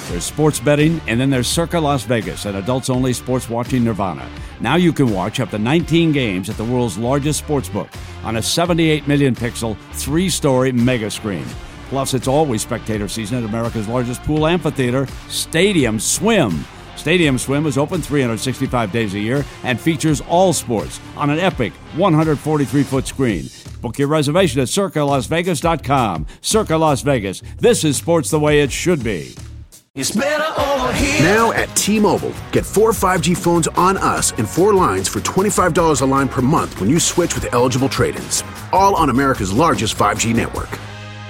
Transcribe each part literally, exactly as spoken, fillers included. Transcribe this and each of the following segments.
There's sports betting, and then there's Circa Las Vegas, an adults-only sports watching nirvana. Now you can watch up to nineteen games at the world's largest sportsbook on a seventy-eight million pixel, three-story mega screen. Plus, it's always spectator season at America's largest pool amphitheater, Stadium Swim. Stadium Swim is open three hundred sixty-five days a year and features all sports on an epic one hundred forty-three foot screen. Book your reservation at circa las vegas dot com. Circa Las Vegas. This is sports the way it should be. It's better over here. Now at T-Mobile, get four five G phones on us and four lines for twenty-five dollars a line per month when you switch with eligible trade-ins. All on America's largest five G network.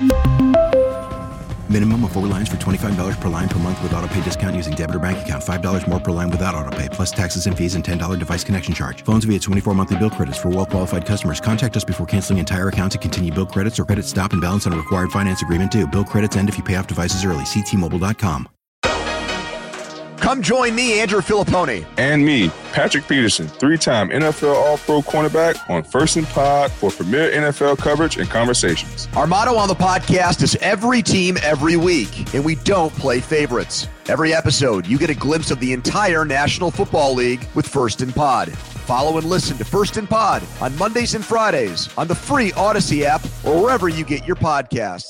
Minimum of four lines for twenty-five dollars per line per month with autopay discount using debit or bank account. five dollars more per line without autopay, plus taxes and fees and ten dollars device connection charge. Phones via twenty-four monthly bill credits for well-qualified customers. Contact us before canceling entire account to continue bill credits or credit stop and balance on a required finance agreement due. Bill credits end if you pay off devices early. See T Mobile dot com. Come join me, Andrew Filippone. And me, Patrick Peterson, three-time N F L All-Pro cornerback on First and Pod for premier N F L coverage and conversations. Our motto on the podcast is every team, every week, and we don't play favorites. Every episode, you get a glimpse of the entire National Football League with First and Pod. Follow and listen to First and Pod on Mondays and Fridays on the free Odyssey app or wherever you get your podcasts.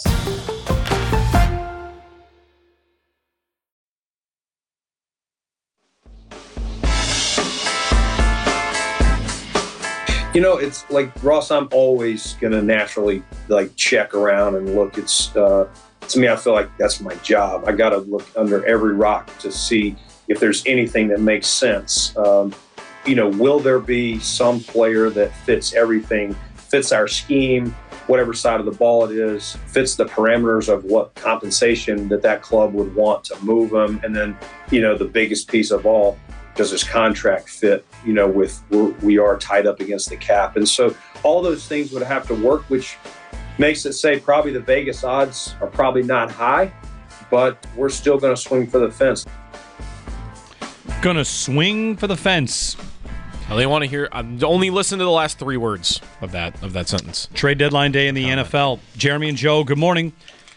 You know, it's like, Ross, I'm always going to naturally, like, check around and look. It's, uh, to me, I feel like that's my job. I got to look under every rock to see if there's anything that makes sense. Um, you know, will there be some player that fits everything, fits our scheme, whatever side of the ball it is, fits the parameters of what compensation that that club would want to move them? And then, you know, the biggest piece of all, does his contract fit, you know, with we're, we are tied up against the cap? And so all those things would have to work, which makes it say probably the Vegas odds are probably not high, but we're still going to swing for the fence. Going to swing for the fence. Well, they want to hear. Um, only listen to the last three words of that of that sentence. Trade deadline day in the N F L. Jeremy and Joe, good morning.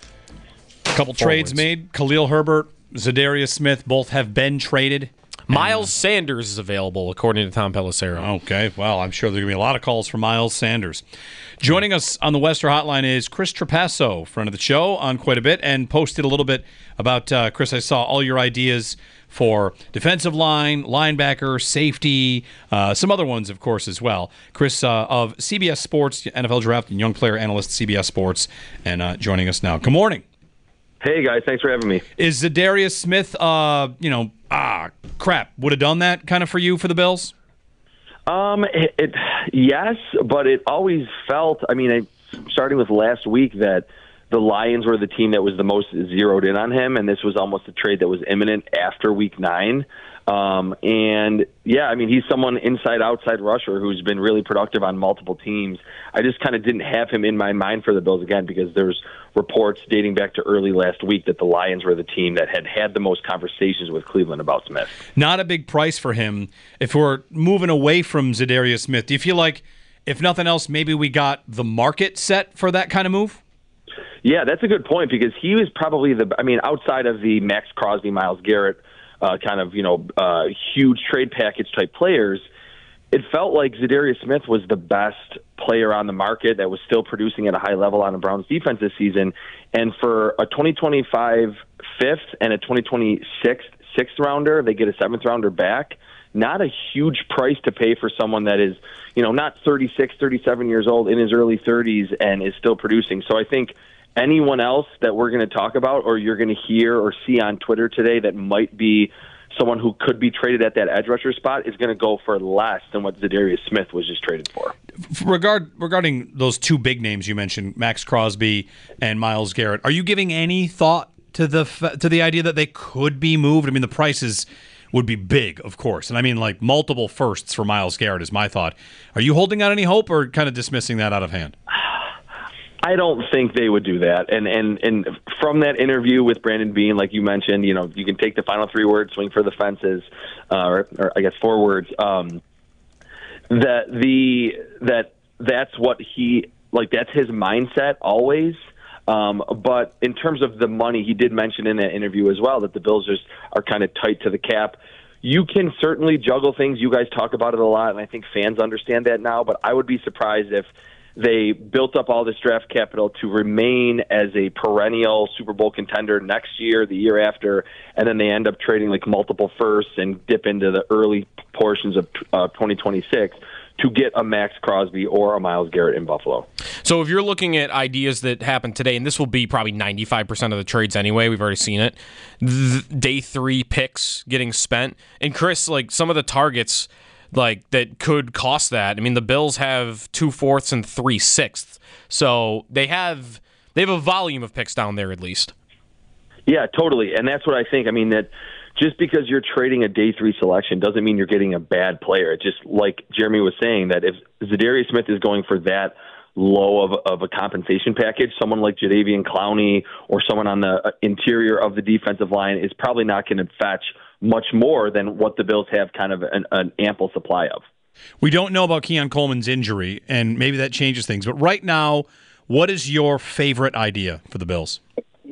A couple Four trades words. made. Khalil Herbert, Zadarius Smith, both have been traded. Miles Sanders is available, according to Tom Pelissero. Okay, well, I'm sure there's going to be a lot of calls for Miles Sanders. Joining us on the Wester Hotline is Chris Trapasso, friend of the show, on quite a bit, and posted a little bit about, uh, Chris, I saw all your ideas for defensive line, linebacker, safety, uh, some other ones, of course, as well. Chris uh, of C B S Sports, N F L Draft, and young player analyst, C B S Sports, and uh, joining us now. Good morning. Hey, guys. Thanks for having me. Is Zadarius Smith, uh, you know, ah, crap, would have done that kind of for you for the Bills? Um, it, it yes, but it always felt, I mean, I, starting with last week, that the Lions were the team that was the most zeroed in on him, and this was almost a trade that was imminent after week nine. Um, and, yeah, I mean, he's someone inside-outside rusher who's been really productive on multiple teams. I just kind of didn't have him in my mind for the Bills again because there's reports dating back to early last week that the Lions were the team that had had the most conversations with Cleveland about Smith. Not a big price for him. If we're moving away from Zadarius Smith, do you feel like, if nothing else, maybe we got the market set for that kind of move? Yeah, that's a good point because he was probably the, I mean, outside of the Max Crosby, Myles Garrett, uh, kind of, you know, uh, huge trade package type players, it felt like Zadarius Smith was the best player on the market that was still producing at a high level on the Browns defense this season. And for a twenty twenty-five fifth and a twenty twenty-six sixth rounder, they get a seventh rounder back. Not a huge price to pay for someone that is, you know, not thirty-six, thirty-seven years old, in his early thirties and is still producing. So I think anyone else that we're going to talk about or you're going to hear or see on Twitter today that might be someone who could be traded at that edge rusher spot is going to go for less than what Zadarius Smith was just traded for. Regard, regarding those two big names you mentioned, Max Crosby and Myles Garrett, are you giving any thought to the to the idea that they could be moved? I mean, the prices would be big, of course. And I mean, like, multiple firsts for Myles Garrett is my thought. Are you holding out any hope or kind of dismissing that out of hand? I don't think they would do that. And and and from that interview with Brandon Beane, like you mentioned, you know, you can take the final three words, swing for the fences, uh, or, or I guess four words. Um, that the that that's what he like. That's his mindset always. Um, but in terms of the money, he did mention in that interview as well that the Bills just are kind of tight to the cap. You can certainly juggle things. You guys talk about it a lot, and I think fans understand that now, but I would be surprised if they built up all this draft capital to remain as a perennial Super Bowl contender next year, the year after, and then they end up trading like multiple firsts and dip into the early portions of uh, twenty twenty-six to get a Max Crosby or a Myles Garrett in Buffalo. So if you're looking at ideas that happen today, and this will be probably ninety-five percent of the trades anyway, we've already seen it, the day three picks getting spent. And Chris, like some of the targets like that could cost that. I mean, the Bills have two fourths and three sixths. So they have they have a volume of picks down there at least. Yeah, totally. And that's what I think. I mean, that just because you're trading a day three selection doesn't mean you're getting a bad player. It's just like Jeremy was saying, that if Zadarius Smith is going for that low of, of a compensation package, someone like Jadeveon Clowney or someone on the interior of the defensive line is probably not going to fetch much more than what the Bills have kind of an, an ample supply of. We don't know about Keon Coleman's injury, and maybe that changes things. But right now, what is your favorite idea for the Bills?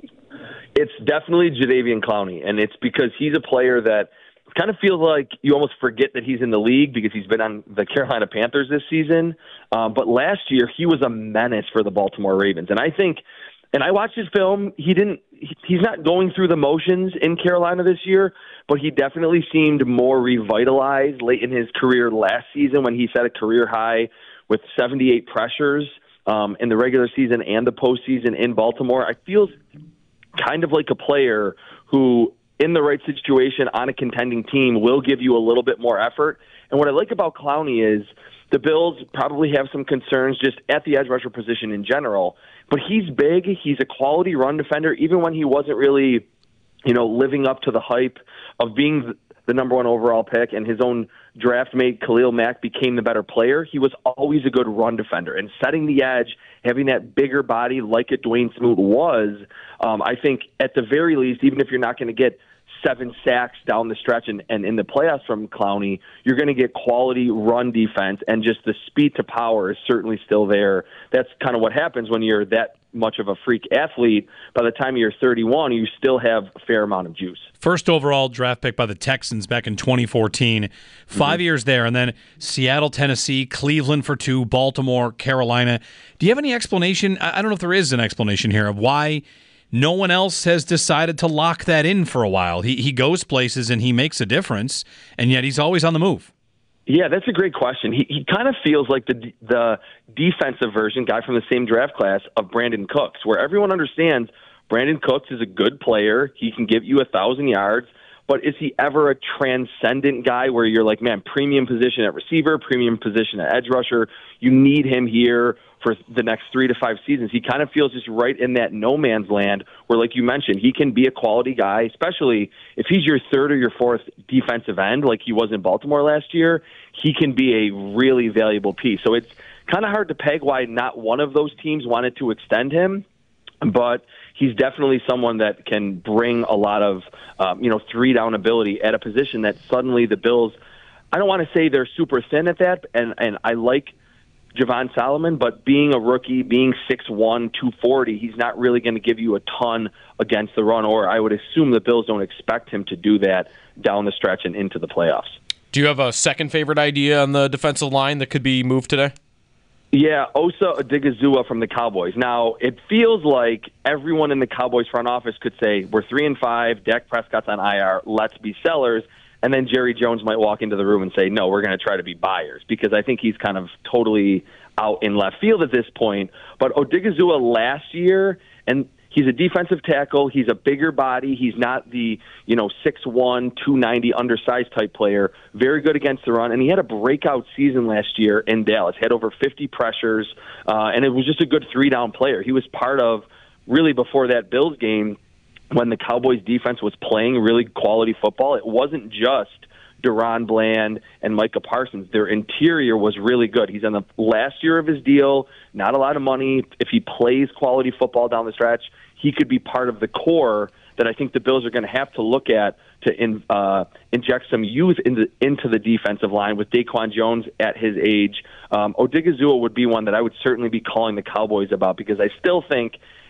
It's definitely Jadeveon Clowney, and it's because he's a player that kind of feels like you almost forget that he's in the league because he's been on the Carolina Panthers this season. Um, but last year, he was a menace for the Baltimore Ravens. And I think, and I watched his film, he didn't, he's not going through the motions in Carolina this year, but he definitely seemed more revitalized late in his career last season when he set a career high with seventy-eight pressures um, in the regular season and the postseason in Baltimore. I feel kind of like a player who, in the right situation on a contending team, will give you a little bit more effort. And what I like about Clowney is the Bills probably have some concerns just at the edge rusher position in general, but he's big. He's a quality run defender, even when he wasn't really, you know, living up to the hype of being the number one overall pick and his own draft mate Khalil Mack became the better player. He was always a good run defender, and setting the edge, having that bigger body like a Dwayne Smoot was, um, I think at the very least, even if you're not going to get seven sacks down the stretch and, and in the playoffs from Clowney, you're going to get quality run defense, and just the speed to power is certainly still there. That's kind of what happens when you're that much of a freak athlete. By the time you're thirty-one, you still have a fair amount of juice. First overall draft pick by the Texans back in twenty fourteen. Five mm-hmm. years there, and then Seattle, Tennessee, Cleveland for two, Baltimore, Carolina. Do you have any explanation? I don't know if there is an explanation here of why no one else has decided to lock that in for a while. He he goes places and he makes a difference, and yet he's always on the move. Yeah, that's a great question. He he kind of feels like the the defensive version, guy from the same draft class, of Brandon Cooks, where everyone understands Brandon Cooks is a good player. He can give you a thousand yards, but is he ever a transcendent guy where you're like, man, premium position at receiver, premium position at edge rusher, you need him here for the next three to five seasons? He kind of feels just right in that no man's land where, like you mentioned, he can be a quality guy, especially if he's your third or your fourth defensive end like he was in Baltimore last year. He can be a really valuable piece. So it's kind of hard to peg why not one of those teams wanted to extend him, but he's definitely someone that can bring a lot of um, you know, three-down ability at a position that suddenly the Bills, I don't want to say they're super thin at that, and, and I like Javon Solomon, but being a rookie, being six one, two forty, he's not really going to give you a ton against the run, or I would assume the Bills don't expect him to do that down the stretch and into the playoffs. Do you have a second favorite idea on the defensive line that could be moved today? Yeah, Osa Odigizua from the Cowboys. Now, it feels like everyone in the Cowboys front office could say, we're three and five, Dak Prescott's on I R, let's be sellers. And then Jerry Jones might walk into the room and say, no, we're going to try to be buyers, because I think he's kind of totally out in left field at this point. But Odigizua last year, and he's a defensive tackle, he's a bigger body, he's not the, you know, six one, two ninety undersized type player, very good against the run, and he had a breakout season last year in Dallas, had over fifty pressures, uh, and it was just a good three-down player. He was part of, really before that Bills game, when the Cowboys defense was playing really quality football. It wasn't just Deron Bland and Micah Parsons. Their interior was really good. He's on the last year of his deal, not a lot of money. If he plays quality football down the stretch, he could be part of the core that I think the Bills are going to have to look at to in, uh, inject some youth into, into the defensive line with Daquan Jones at his age. Um, Odigizua would be one that I would certainly be calling the Cowboys about, because I still think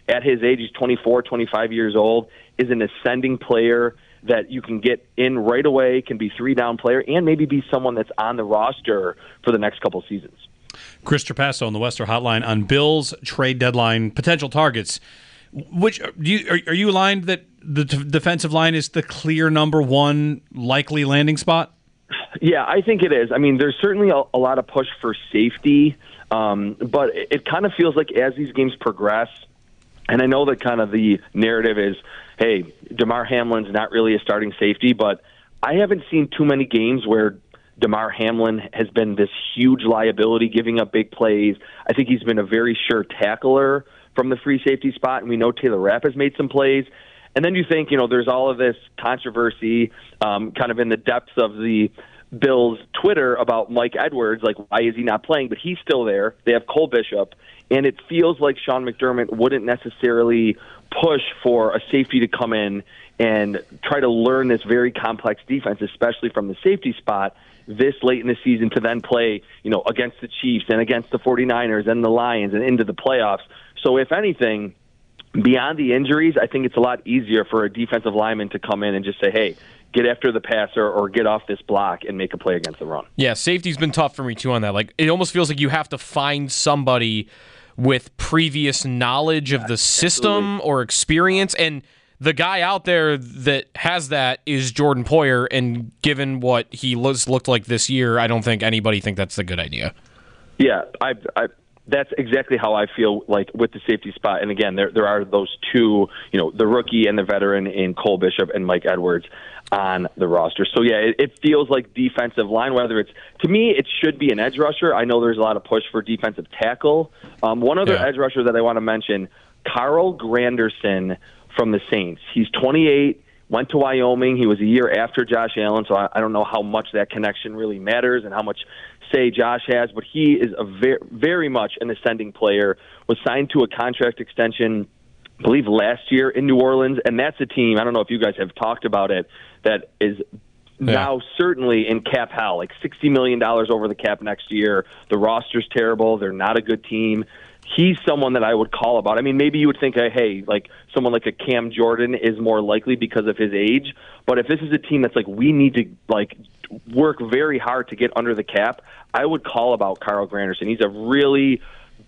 at his age, he's twenty-four, twenty-five years old, is an ascending player that you can get in right away, can be three-down player, and maybe be someone that's on the roster for the next couple seasons. Chris Trapasso on the Western Hotline on Bills trade deadline potential targets. Which do you, are, are you aligned that the t- defensive line is the clear number one likely landing spot? Yeah, I think it is. I mean, there's certainly a, a lot of push for safety, um, but it, it kind of feels like as these games progress, and I know that kind of the narrative is, hey, Damar Hamlin's not really a starting safety, but I haven't seen too many games where Damar Hamlin has been this huge liability, giving up big plays. I think he's been a very sure tackler from the free safety spot, and we know Taylor Rapp has made some plays. And then you think, you know, there's all of this controversy um, kind of in the depths of the Bills' Twitter about Mike Edwards, like, why is he not playing? But he's still there. They have Cole Bishop, and it feels like Sean McDermott wouldn't necessarily push for a safety to come in and try to learn this very complex defense, especially from the safety spot, this late in the season to then play, you know, against the Chiefs and against the 49ers and the Lions and into the playoffs. So if anything, beyond the injuries, I think it's a lot easier for a defensive lineman to come in and just say, hey, get after the passer or get off this block and make a play against the run. Yeah, safety's been tough for me too on that. Like, it almost feels like you have to find somebody with previous knowledge of the system Absolutely. Or experience, and the guy out there that has that is Jordan Poyer, and given what he looks, looked like this year, I don't think anybody think that's a good idea. Yeah, I, I, that's exactly how I feel like with the safety spot. And again, there there are those two, you know, the rookie and the veteran in Cole Bishop and Mike Edwards on the roster. So yeah, it, it feels like defensive line, whether it's, to me, it should be an edge rusher. I know there's a lot of push for defensive tackle. Um, one other yeah. edge rusher that I want to mention, Carl Granderson from the Saints. He's twenty-eight, went to Wyoming. He was a year after Josh Allen, so I, I don't know how much that connection really matters and how much say Josh has, but he is a very, very much an ascending player, was signed to a contract extension, I believe, last year in New Orleans, and that's a team, I don't know if you guys have talked about it, that is yeah. now certainly in cap hell, like sixty million dollars over the cap next year. The roster's terrible. They're not a good team. He's someone that I would call about. I mean, maybe you would think, hey, like someone like a Cam Jordan is more likely because of his age. But if this is a team that's like, we need to like work very hard to get under the cap, I would call about Carl Granderson. He's a really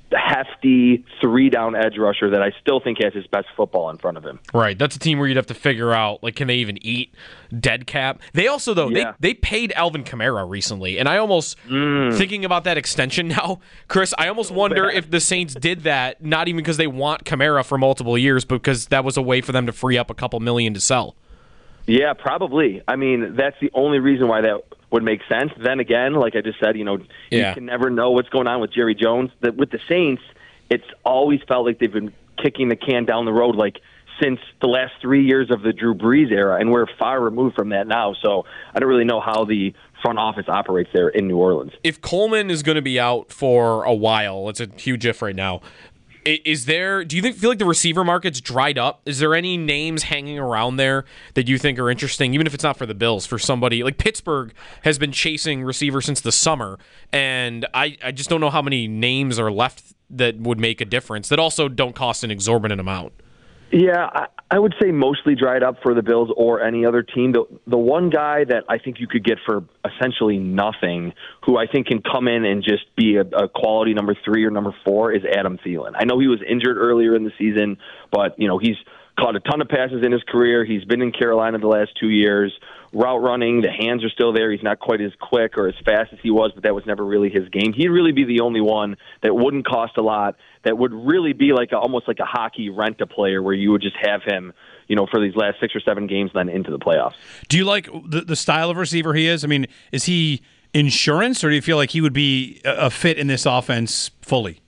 hefty three-down edge rusher that I still think has his best football in front of him. Right. That's a team where you'd have to figure out, like, can they even eat dead cap? They also, though, yeah. they, they paid Alvin Kamara recently, and I almost, mm. thinking about that extension now, Chris, I almost wonder if the Saints did that, not even because they want Kamara for multiple years, but because that was a way for them to free up a couple million to sell. Yeah, probably. I mean, that's the only reason why that would make sense. Then again, like I just said, you know, yeah. you can never know what's going on with Jerry Jones. That with the Saints, it's always felt like they've been kicking the can down the road, like since the last three years of the Drew Brees era, and we're far removed from that now. So I don't really know how the front office operates there in New Orleans. If Coleman is going to be out for a while, it's a huge if right now. Is there? Do you think feel like the receiver market's dried up? Is there any names hanging around there that you think are interesting, even if it's not for the Bills, for somebody like Pittsburgh has been chasing receivers since the summer, and I, I just don't know how many names are left that would make a difference that also don't cost an exorbitant amount. Yeah, I, I would say mostly dried up for the Bills or any other team. The, the one guy that I think you could get for essentially nothing, who I think can come in and just be a, a quality number three or number four, is Adam Thielen. I know he was injured earlier in the season, but you know he's caught a ton of passes in his career. He's been in Carolina the last two years. Route running, the hands are still there. He's not quite as quick or as fast as he was, but that was never really his game. He'd really be the only one that wouldn't cost a lot, that would really be like a, almost like a hockey rent-a-player where you would just have him, you know, for these last six or seven games, then into the playoffs. Do you like the, the style of receiver he is? I mean, is he insurance, or do you feel like he would be a, a fit in this offense fully?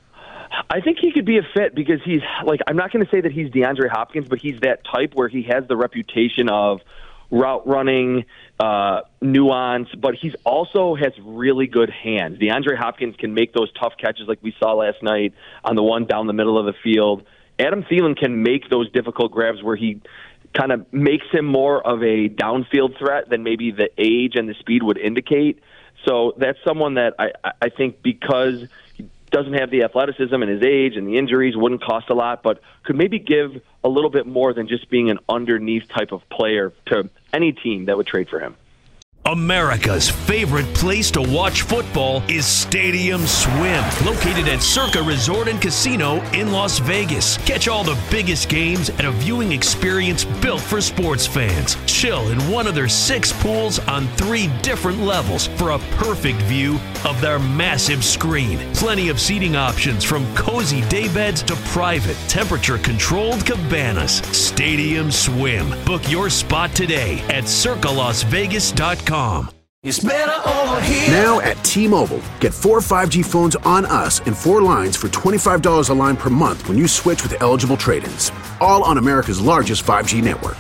I think he could be a fit because he's, like, I'm not going to say that he's DeAndre Hopkins, but he's that type where he has the reputation of route running, uh, nuance, but he's also has really good hands. DeAndre Hopkins can make those tough catches like we saw last night on the one down the middle of the field. Adam Thielen can make those difficult grabs where he kind of makes him more of a downfield threat than maybe the age and the speed would indicate. So that's someone that I, I think because he doesn't have the athleticism and his age and the injuries, wouldn't cost a lot, but could maybe give a little bit more than just being an underneath type of player to any team that would trade for him. America's favorite place to watch football is Stadium Swim, located at Circa Resort and Casino in Las Vegas. Catch all the biggest games at a viewing experience built for sports fans. Chill in one of their six pools on three different levels for a perfect view of their massive screen. Plenty of seating options from cozy daybeds to private, temperature-controlled cabanas. Stadium Swim. Book your spot today at circa las vegas dot com. It's better over here. Now at T-Mobile, get four five G phones on us and four lines for twenty-five dollars a line per month when you switch with eligible trade-ins. All on America's largest five G network.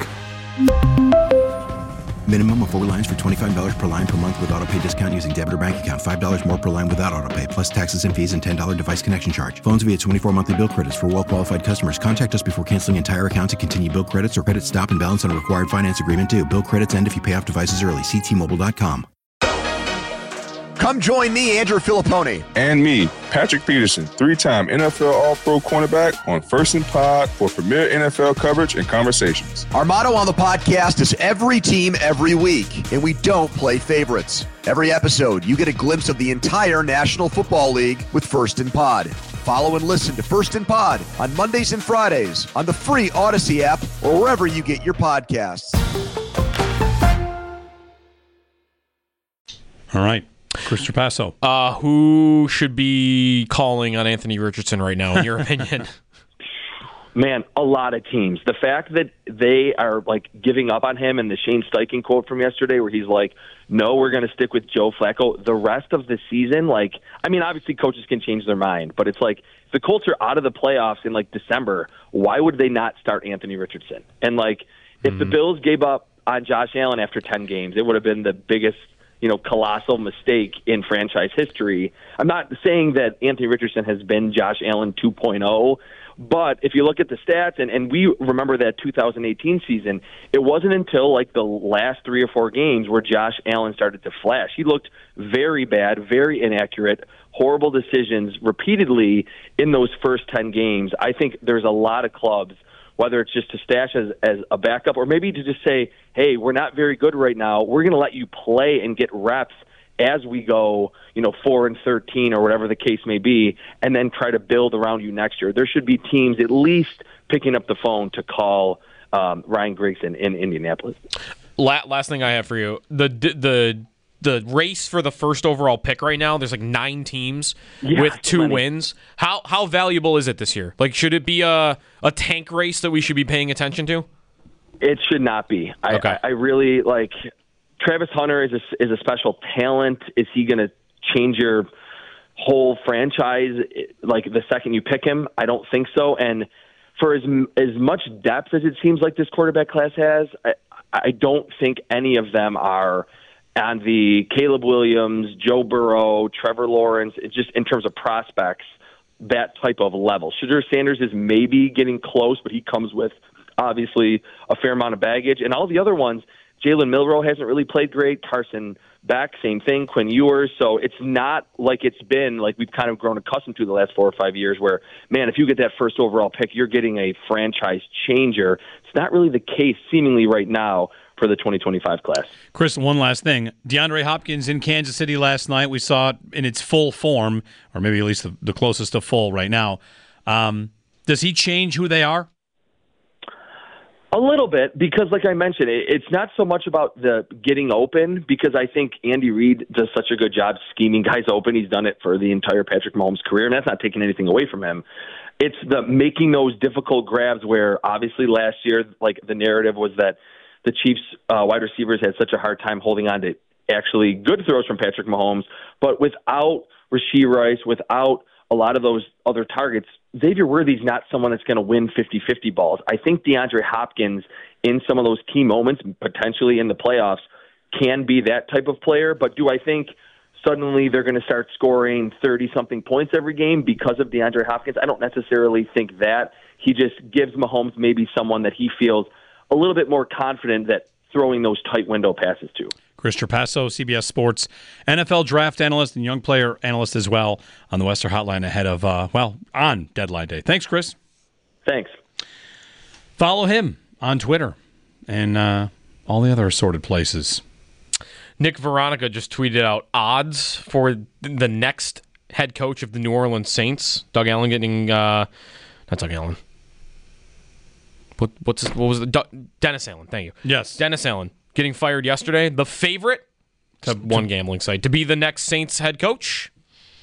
Minimum of four lines for twenty-five dollars per line per month with autopay discount using debit or bank account. five dollars more per line without autopay, plus taxes and fees and ten dollars device connection charge. Phones via twenty-four monthly bill credits for well-qualified customers. Contact us before canceling entire account to continue bill credits or credit stop and balance on a required finance agreement due. Bill credits end if you pay off devices early. See T Mobile dot com. Come join me, Andrew Filippone. And me, Patrick Peterson, three-time N F L All-Pro cornerback on First and Pod for premier N F L coverage and conversations. Our motto on the podcast is every team, every week, and we don't play favorites. Every episode, you get a glimpse of the entire National Football League with First and Pod. Follow and listen to First and Pod on Mondays and Fridays on the free Odyssey app or wherever you get your podcasts. All right. Chris Trapasso. Uh, who should be calling on Anthony Richardson right now, in your opinion? Man, a lot of teams. The fact that they are like giving up on him, and the Shane Steichen quote from yesterday where he's like, no, we're going to stick with Joe Flacco the rest of the season. Like, I mean, obviously coaches can change their mind, but it's like if the Colts are out of the playoffs in like December, why would they not start Anthony Richardson? And like, if mm-hmm. the Bills gave up on Josh Allen after ten games, it would have been the biggest, you know, colossal mistake in franchise history. I'm not saying that Anthony Richardson has been Josh Allen two point oh, but if you look at the stats, and, and we remember that two thousand eighteen season, it wasn't until like the last three or four games where Josh Allen started to flash. He looked very bad, very inaccurate, horrible decisions repeatedly in those first ten games. I think there's a lot of clubs, whether it's just to stash as, as a backup or maybe to just say, hey, we're not very good right now. We're going to let you play and get reps as we go, you know, four and thirteen or whatever the case may be, and then try to build around you next year. There should be teams at least picking up the phone to call um, Ryan Griggs in, in Indianapolis. Last thing I have for you, the the the race for the first overall pick right now, there's like nine teams yeah, with two plenty. wins. How how valuable is it this year? Like, should it be a, a tank race that we should be paying attention to? It should not be. I, okay. I, I really like Travis Hunter is a, is a special talent. Is he going to change your whole franchise like the second you pick him? I don't think so. And for as as much depth as it seems like this quarterback class has, I, I don't think any of them are on the Caleb Williams, Joe Burrow, Trevor Lawrence, just in terms of prospects, that type of level. Shedeur Sanders is maybe getting close, but he comes with obviously a fair amount of baggage. And all the other ones, Jalen Milroe hasn't really played great. Carson Beck, same thing. Quinn Ewers. So it's not like it's been like we've kind of grown accustomed to the last four or five years where, man, if you get that first overall pick, you're getting a franchise changer. It's not really the case seemingly right now for the twenty twenty-five class. Chris, one last thing. DeAndre Hopkins in Kansas City last night. We saw it in its full form, or maybe at least the, the closest to full right now. Um, does he change who they are? A little bit, because like I mentioned, it, it's not so much about the getting open, because I think Andy Reid does such a good job scheming guys open. He's done it for the entire Patrick Mahomes career, and that's not taking anything away from him. It's the making those difficult grabs where obviously last year, like the narrative was that the Chiefs uh, wide receivers had such a hard time holding on to actually good throws from Patrick Mahomes, but without Rashee Rice, without a lot of those other targets, Xavier Worthy's not someone that's going to win fifty-fifty balls. I think DeAndre Hopkins, in some of those key moments, potentially in the playoffs, can be that type of player. But do I think suddenly they're going to start scoring thirty-something points every game because of DeAndre Hopkins? I don't necessarily think that. He just gives Mahomes maybe someone that he feels a little bit more confident that throwing those tight window passes to. Chris Trapasso, C B S Sports N F L draft analyst and young player analyst as well on the Western Hotline ahead of, uh, well, on deadline day. Thanks, Chris. Thanks. Follow him on Twitter and uh, all the other assorted places. Nick Veronica just tweeted out odds for the next head coach of the New Orleans Saints. Doug Allen getting, uh, not Doug Allen. What what's his, what was the Doug, Dennis Allen? Thank you. Yes, Dennis Allen getting fired yesterday. The favorite to one gambling site to be the next Saints head coach.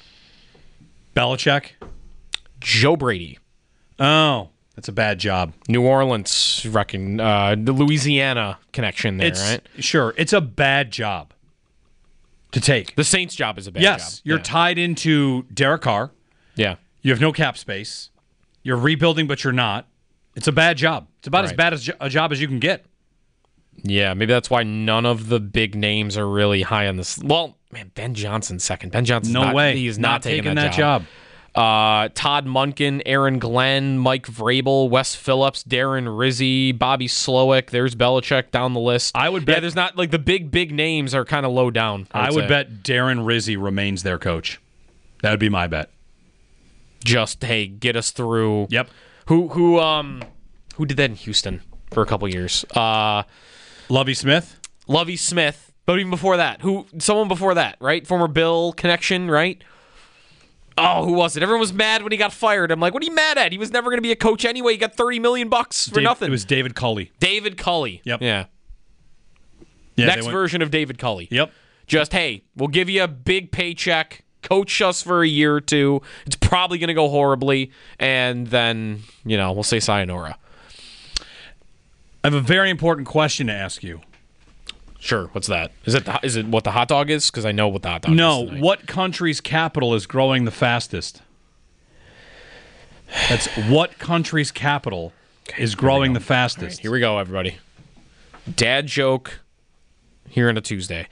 Belichick, Joe Brady. Oh, that's a bad job. New Orleans, reckon uh, the Louisiana connection there, It's, right? Sure, it's a bad job to take. The Saints' job is a bad yes, job. Yes, you're yeah. tied into Derek Carr. Yeah. You have no cap space. You're rebuilding, but you're not. It's a bad job. It's about Right. as bad as a job as you can get. Yeah, maybe that's why none of the big names are really high on this. Well, man, Ben Johnson's second. Ben Johnson's No not, way. He is not, not, taking, taking that, that, job. job. Uh, Todd Monken, Aaron Glenn, Mike Vrabel, Wes Phillips, Darren Rizzi, Bobby Slowick. There's Belichick down the list. I would bet. Yeah, there's not like the big, big names are kind of low down. I would, would say. bet Darren Rizzi remains their coach. That would be my bet. Just hey, get us through. Yep. Who who um who did that in Houston for a couple years? Uh, Lovie Smith. Lovie Smith. But even before that, who? Someone before that, right? Former Bill connection, right? Oh, who was it? Everyone was mad when he got fired. I'm like, what are you mad at? He was never going to be a coach anyway. He got thirty million bucks for Dave, nothing. It was David Culley. David Culley. Yep. Yeah. yeah Next went, version of David Culley. Yep. Just, hey, we'll give you a big paycheck. Coach us for a year or two. It's probably going to go horribly. And then, you know, we'll say sayonara. I have a very important question to ask you. Sure. What's that? Is it the, is it what the hot dog is? Because I know what the hot dog no, is. No. What country's capital is growing the fastest? That's what country's capital okay, is growing the fastest. Right, here we go, everybody. Dad joke here on a Tuesday.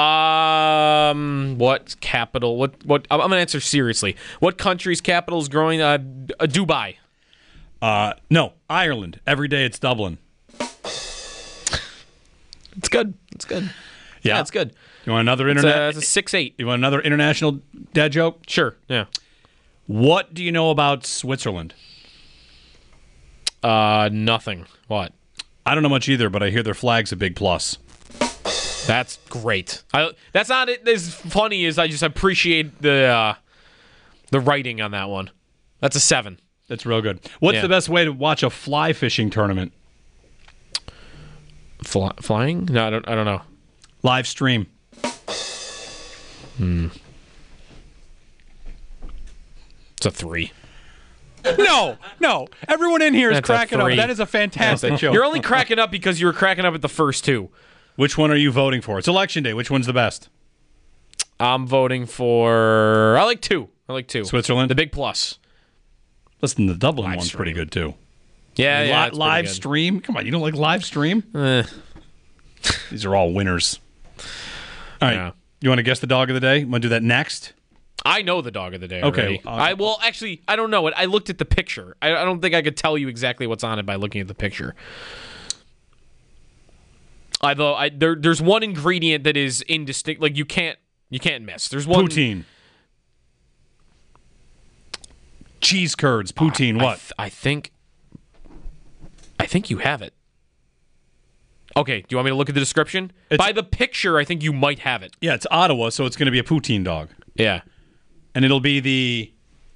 Um, what capital? What? What? I'm going to answer seriously. What country's capital is growing? Uh, uh, Dubai. Uh, no, Ireland. Every day it's Dublin. It's good. It's good. Yeah, yeah it's good. You want another it's internet? A, it's a six eight. You want another international dad joke? Sure. Yeah. What do you know about Switzerland? Uh, nothing. What? I don't know much either, but I hear their flag's a big plus. That's great. I, that's not as funny as I just appreciate the uh, the writing on that one. That's a seven. That's real good. What's yeah. the best way to watch a fly fishing tournament? Fly, flying? No, I don't. I don't know. Live stream. Hmm. It's a three. No, no. Everyone in here is That's cracking up. three. That is a fantastic joke. You're only cracking up because you were cracking up at the first two. Which one are you voting for? It's election day. Which one's the best? I'm voting for. I like two. I like two. Switzerland. The big plus. Listen, the Dublin live one's stream. pretty good too. Yeah, I mean, yeah. li- live stream. Come on, you don't like live stream? Eh. These are all winners. All right. Yeah. You want to guess the dog of the day? Want to do that next? I know the dog of the day. Okay, Already. uh, I well, actually, I don't know it. I looked at the picture. I, I don't think I could tell you exactly what's on it by looking at the picture. Although I there, there's one ingredient that is indistinct. Like you can't you can't miss. There's one Poutine. Cheese curds. Poutine. I, what? I, th- I think. I think you have it. Okay, do you want me to look at the description? It's, By the picture, I think you might have it. Yeah, it's Ottawa, so it's going to be a poutine dog. Yeah. And it'll be the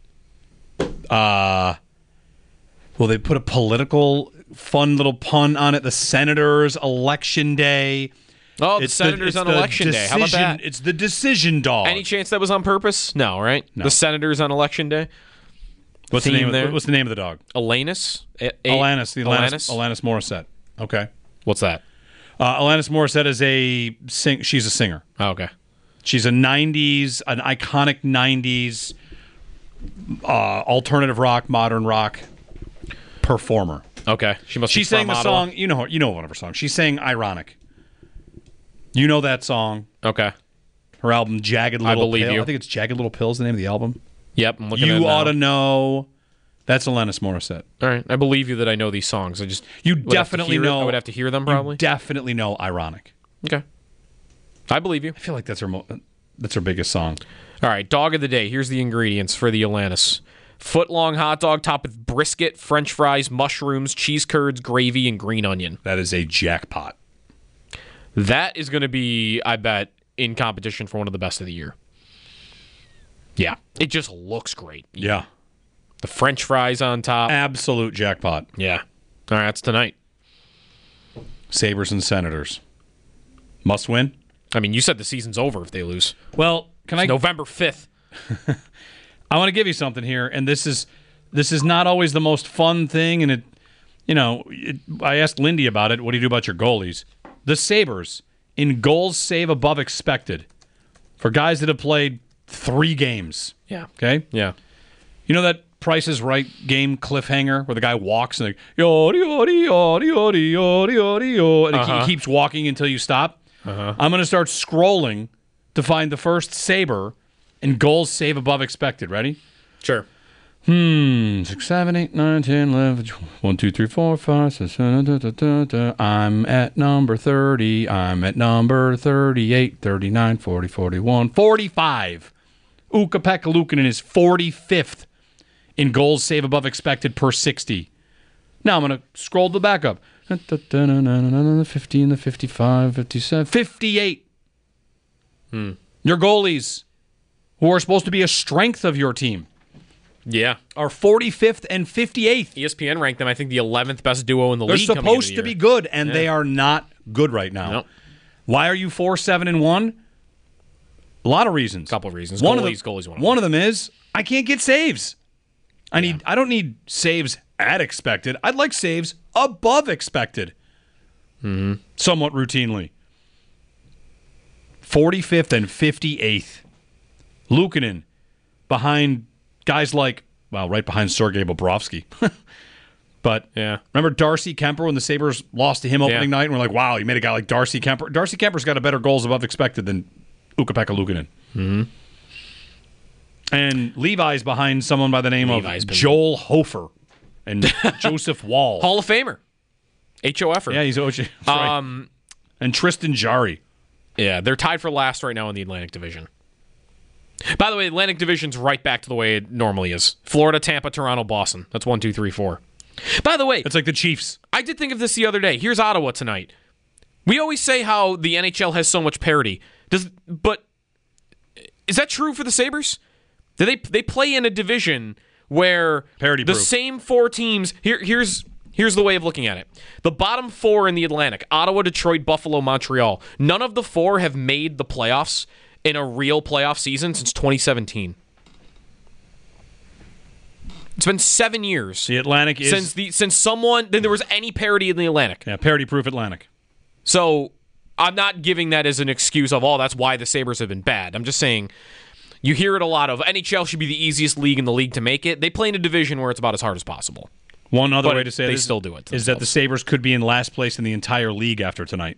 uh well, they put a political fun little pun on it. The Senators election day. Oh, the it's Senators the, on the election day. How about decision- that? It's the decision dog. Any chance that was on purpose? No, right? No. The Senators on election day. what's the theme name there? Of, what's the name of the dog? Alanis. A- A- Alanis. The Alanis. Alanis? Alanis Morissette. Okay. What's that? Uh, Alanis Morissette is a sing. She's a singer. Oh, okay. She's a nineties, an iconic nineties uh, alternative rock, modern rock performer. Okay. She must. She be sang from the Ottawa. song. You know, her, you know one of her songs. She sang "Ironic." You know that song. Okay. Her album "Jagged Little I believe Pill." you. I think it's "Jagged Little Pill" is the name of the album. Yep. I'm looking at it You now. ought to know. That's Alanis Morissette. All right. I believe you that I know these songs. I just You would have to definitely hear- know. I would have to hear them probably. You definitely know "Ironic." Okay. I believe you. I feel like that's her mo- that's her biggest song. All right, dog of the day. Here's the ingredients for the Atlantis. Foot-long hot dog topped with brisket, French fries, mushrooms, cheese curds, gravy, and green onion. That is a jackpot. That is going to be, I bet, in competition for one of the best of the year. Yeah. It just looks great. Yeah. The French fries on top. Absolute jackpot. Yeah. All right, that's tonight. Sabres and Senators. Must win? I mean, you said the season's over if they lose. Well, can it's I... November fifth. I want to give you something here, and this is this is not always the most fun thing, and it, you know, it, I asked Lindy about it. What do you do about your goalies? The Sabres, in goals save above expected, for guys that have played three games. Yeah. Okay? Yeah. You know that Price is Right game cliffhanger where the guy walks and like, yodi, yodi, yodi, yodi, yodi, yodi, yodi, and Uh-huh. he keeps walking until you stop? Uh-huh. I'm going to start scrolling to find the first Sabre in goals save above expected. Ready? Sure. Hmm. Six, seven, eight, nine, ten, eleven, one, two, three, four, five, six, seven, da, da, da, da. I'm at number thirty. I'm at number thirty-eight, thirty-nine, forty, forty-one, forty-five. Ukko-Pekka Luukkonen is forty-fifth in goals save above expected per sixty. Now I'm going to scroll the back up. fifteen, the fifty-five, fifty-seven, fifty-eight. Hmm. Your goalies, who are supposed to be a strength of your team, Yeah. are forty-fifth and fifty-eighth. E S P N ranked them, I think, the eleventh best duo in the They're league. coming into supposed the to year. be good, and Yeah. they are not good right now. Nope. Why are you four, seven, and one? A lot of reasons. Couple of reasons. One Goalies, of them, goalies, one. one of them is I can't get saves. I need. I don't need saves at expected. I'd like saves above expected. Mm-hmm. Somewhat routinely. forty-fifth and fifty-eighth. Luukkonen behind guys like, well, right behind Sergei Bobrovsky. But yeah, remember Darcy Kemper when the Sabres lost to him opening Yeah. night? And we're like, wow, you made a guy like Darcy Kemper. Darcy Kemper's got a better goals above expected than Ukko-Pekka Luukkonen. Mm-hmm. And Levi's behind someone by the name Levi's of been- Joel Hofer and Joseph Wall. Hall of Famer. H O F-er. Yeah, he's O J. Right. Um, and Tristan Jarry. Yeah, they're tied for last right now in the Atlantic Division. By the way, Atlantic Division's right back to the way it normally is. Florida, Tampa, Toronto, Boston. That's one, two, three, four. By the way, it's like the Chiefs. I did think of this the other day. Here's Ottawa tonight. We always say how the N H L has so much parity. Does but is that true for the Sabres? Do they they play in a division where Parity the proof. same four teams here here's here's the way of looking at it. The bottom four in the Atlantic, Ottawa, Detroit, Buffalo, Montreal. None of the four have made the playoffs in a real playoff season since twenty seventeen. It's been seven years. The Atlantic is since the since someone then there was any parity in the Atlantic. Yeah, parity proof Atlantic. So I'm not giving that as an excuse of, oh, that's why the Sabres have been bad. I'm just saying you hear it a lot of N H L should be the easiest league in the league to make it. They play in a division where it's about as hard as possible. One other But way to say they this still do it to is that the Sabres could be in last place in the entire league after tonight.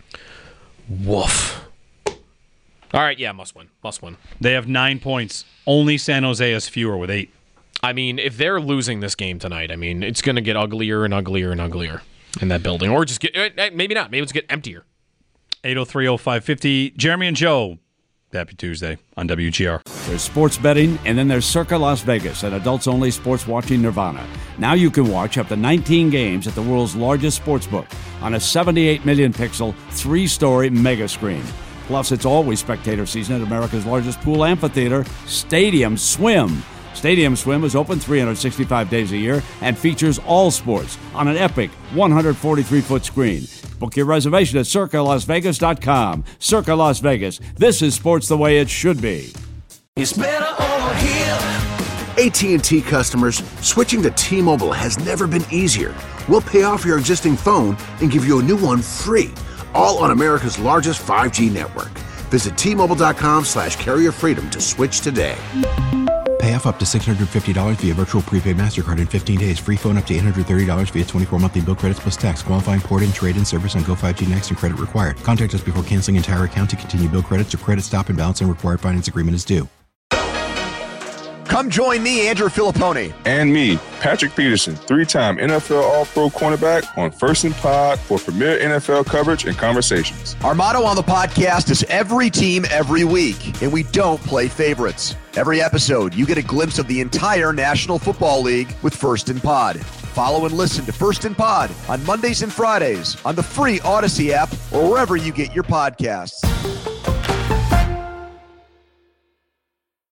Woof. All right, yeah, must win. Must win. They have nine points. Only San Jose has fewer with eight. I mean, if they're losing this game tonight, I mean, it's going to get uglier and uglier and uglier in that building. Or just get, eh, maybe not. Maybe it's get emptier. eight oh three oh five fifty. Jeremy and Joe. Happy Tuesday on W G R. There's sports betting, and then there's Circa Las Vegas, an adults-only sports watching nirvana. Now you can watch up to nineteen games at the world's largest sportsbook on a seventy-eight million pixel, three-story mega screen. Plus, it's always spectator season at America's largest pool amphitheater, Stadium Swim. Stadium Swim is open three hundred sixty-five days a year and features all sports on an epic one hundred forty-three foot screen. Book your reservation at circa las vegas dot com. Circa Las Vegas. This is sports the way it should be. It's better over here. A T and T customers, switching to T-Mobile has never been easier. We'll pay off your existing phone and give you a new one free, all on America's largest five G network. Visit T Mobile dot com slash carrier freedom to switch today. Pay off up to six hundred fifty dollars via virtual prepaid MasterCard in fifteen days. Free phone up to eight hundred thirty dollars via twenty-four monthly bill credits plus tax. Qualifying port-in, trade-in service on Go five G Next and credit required. Contact us before canceling entire account to continue bill credits or credit stop and balance and required finance agreement is due. Come join me, Andrew Filippone. And me, Patrick Peterson, three-time N F L All-Pro cornerback on First and Pod for premier N F L coverage and conversations. Our motto on the podcast is every team, every week, and we don't play favorites. Every episode, you get a glimpse of the entire National Football League with First and Pod. Follow and listen to First and Pod on Mondays and Fridays on the free Odyssey app or wherever you get your podcasts.